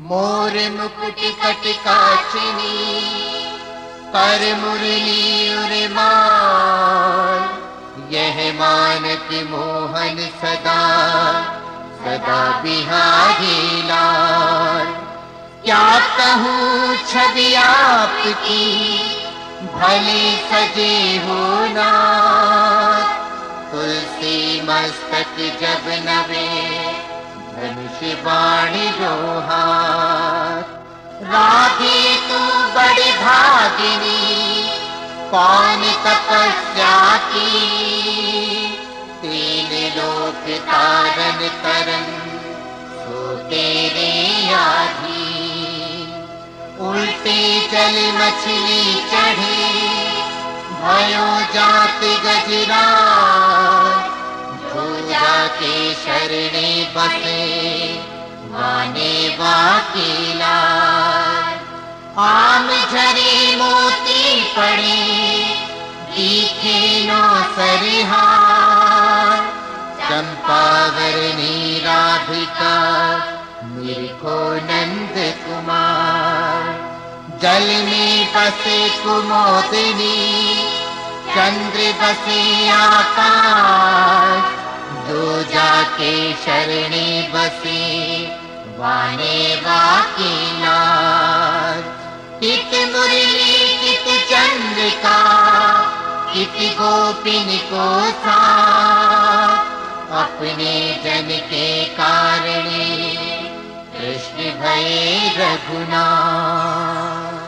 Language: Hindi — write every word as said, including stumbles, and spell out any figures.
मोर मुकुट कटकाचिनी पर मुरली उर्माल, यह मानक मोहन सदा सदा बिहारी लाल। क्या कहूँ छवि आपकी भले सजे हो नाथ, तुलसी मस्तक जब नवे धनुष बाण जो हाथ। राधे तू बड़ी भागिनी कौन तपस्या की, तीन लोक तारन तरन सो तेरे आधीन। उल्टे जल मछली चढ़े भयो जात गजराज, जो जाके शरणे बसे माने वाकीलाल। आम झरे मोती पड़े दिखे नो सरहार, चंपावरनी राधिका निरखो नंद कुमार। जल में बसे कुमोदिनी चंद्र बसे आकाश, जो जाके शरणे बसे वाने वाकीनाथ। कित मुरली कित चंद्रिका कित गोपिन को साथ, अपने जन के कारणे कृष्ण भये रघुनाथ।